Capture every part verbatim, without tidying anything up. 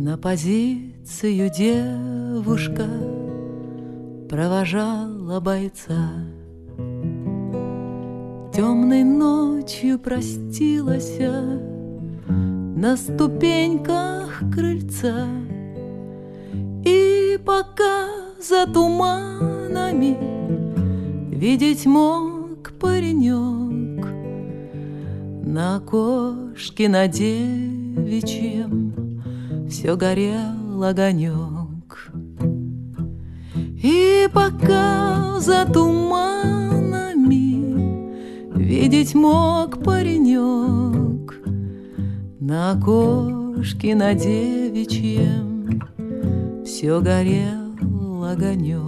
На позицию девушка провожала бойца. Темной ночью простилась на ступеньках крыльца. И пока за туманами видеть мог паренек, на окошке на девичьем все горел огонек. И пока за туманами видеть мог паренек, на окошке на девичьем все горел огонек.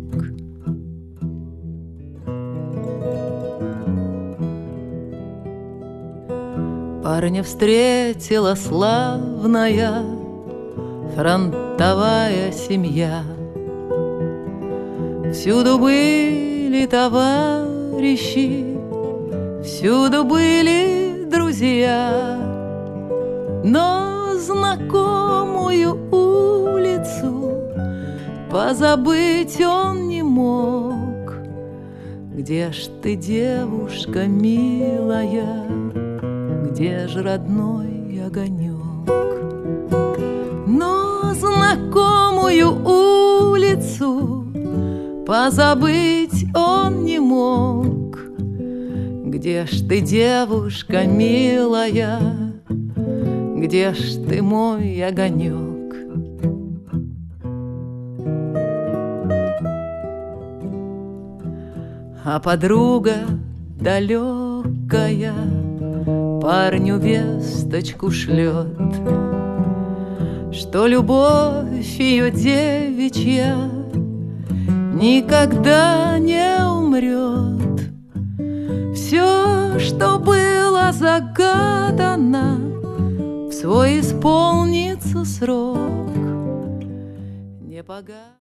Парня встретила славная фронтовая семья. Всюду были товарищи, всюду были друзья, но знакомую улицу позабыть он не мог. Где ж ты, девушка милая, где ж родной огонек? Но знакомую улицу позабыть он не мог. Где ж ты, девушка милая, где ж ты, мой огонек? А подруга далекая парню весточку шлет, что любовь ее девичья никогда не умрет. Все, что было загадано, в свой исполнится срок. Не погас.